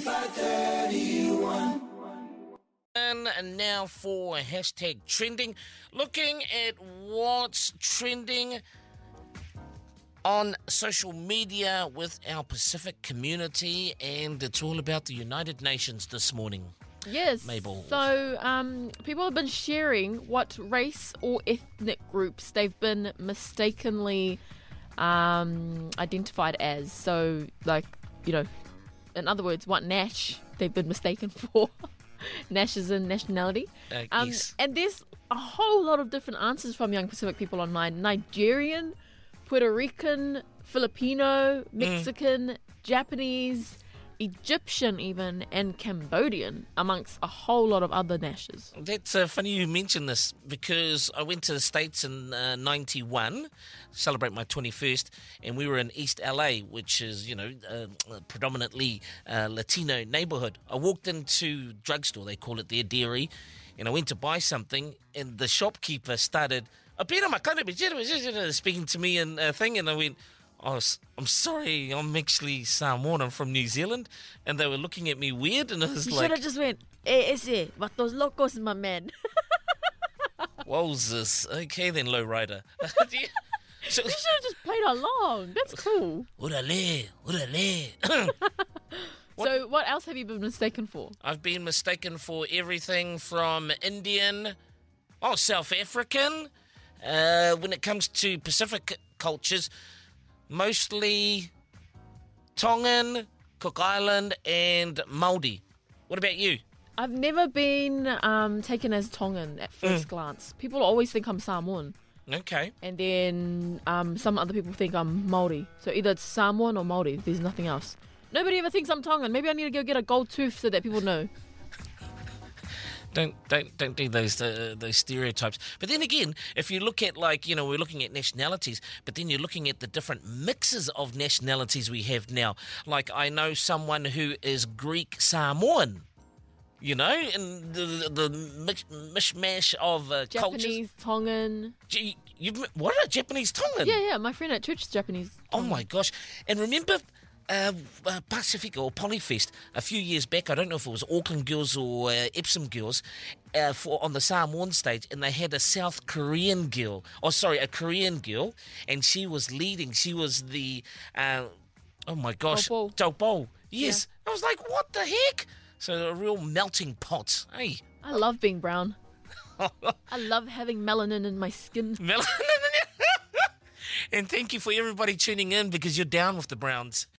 And now for hashtag trending. Looking at what's trending on social media with our Pacific community, and it's all about the United Nations this morning. Yes. Mabel. So people have been sharing what race or ethnic groups they've been mistakenly identified as. So, in other words, what Nash they've been mistaken for. Nash is in nationality. Yes. And there's a whole lot of different answers from young Pacific people online. Nigerian, Puerto Rican, Filipino, Mexican, Japanese, Egyptian even, and Cambodian, amongst a whole lot of other Nashes. That's funny you mention this, because I went to the States in 91, celebrate my 21st, and we were in East LA, which is, a predominantly Latino neighborhood. I walked into drugstore, they call it their dairy, and I went to buy something, and the shopkeeper started speaking to me and and I went, "Oh, I'm sorry, I'm actually Samoan, I'm from New Zealand," and they were looking at me weird, and I was You like, should have just went, ese, vatos locos, my man. "Wowzers, okay then, lowrider." So, You should have just played along. That's cool. Urale. So what else have you been mistaken for? I've been mistaken for everything from Indian, South African. When it comes to Pacific cultures, mostly Tongan, Cook Island, and Māori. What about you? I've never been taken as Tongan at first glance. People always think I'm Samoan. Okay. And then some other people think I'm Māori. So either it's Samoan or Māori. There's nothing else. Nobody ever thinks I'm Tongan. Maybe I need to go get a gold tooth so that people know. Don't do those stereotypes. But then again, if you look at we're looking at nationalities, but then you're looking at the different mixes of nationalities we have now. Like I know someone who is Greek Samoan, and the mishmash of cultures. Japanese, Tongan. What a Japanese Tongan? Yeah. My friend at church is Japanese. Oh my gosh! And remember. Pacifica or Polyfest a few years back, I don't know if it was Auckland Girls or Epsom Girls, on the Samoan stage, and they had a South Korean girl, a Korean girl, and she was leading. She was the, oh my gosh, Taupo. Yes. Yeah. I was like, what the heck? So a real melting pot. Hey. I love being brown. I love having melanin in my skin. Melanin. And thank you for everybody tuning in, because you're down with the Browns.